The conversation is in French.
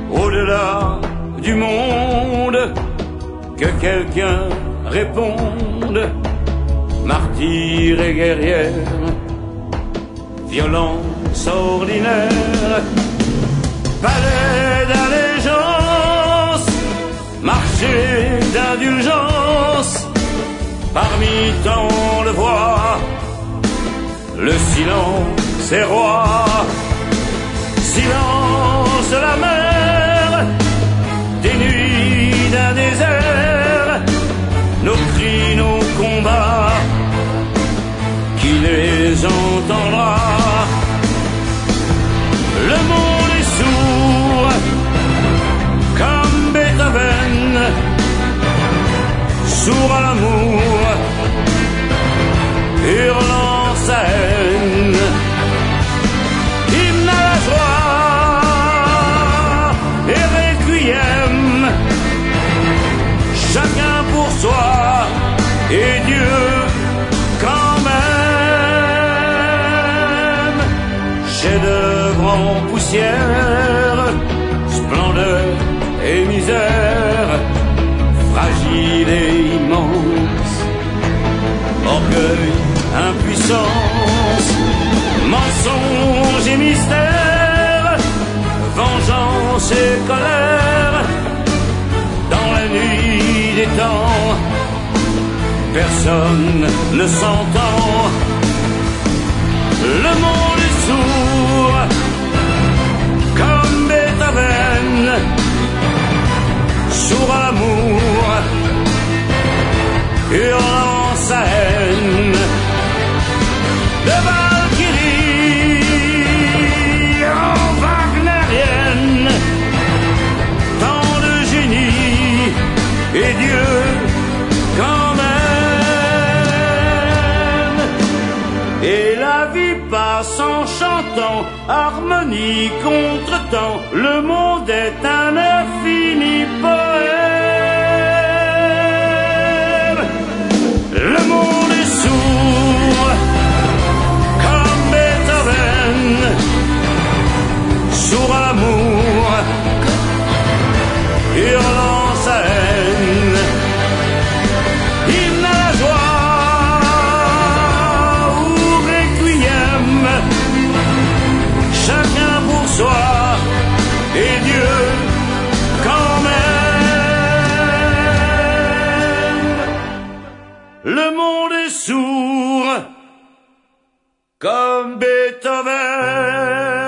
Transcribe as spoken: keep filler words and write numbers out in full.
au-delà du monde, que quelqu'un réponde, martyr et guerrière, violence ordinaire, palais d'allégeance, marché d'indulgence, parmi tant de voix, le silence est roi, silence de la mer, des nuits d'un désert, nos cris, nos combats, qui les entendra? Le monde est sourd, comme Beethoven, sourd à l'amour, hurlant sa haine, hymne à la joie et requiem, chacun pour soi et Dieu quand même. Chef-d'œuvre en poussière, splendeur et misère, fragile et immense, orgueil, impuissance, mensonge et mystère, vengeance et colère, dans la nuit des temps, personne ne s'entend. Le monde est sourd, comme Beethoven, sourd à l'amour, hurlant sa haine, de Valkyrie en wagnérienne, tant de génie et Dieu quand même. Et la vie passe en chantant, harmonie contre temps, le monde est un infini poème. Le monde est sourd, comme Beethoven, sourd à l'amour, hurlant sa haine, hymne à la joie ou requiem, chacun pour soi et Dieu quand même. Le monde est sourd, comme Beethoven.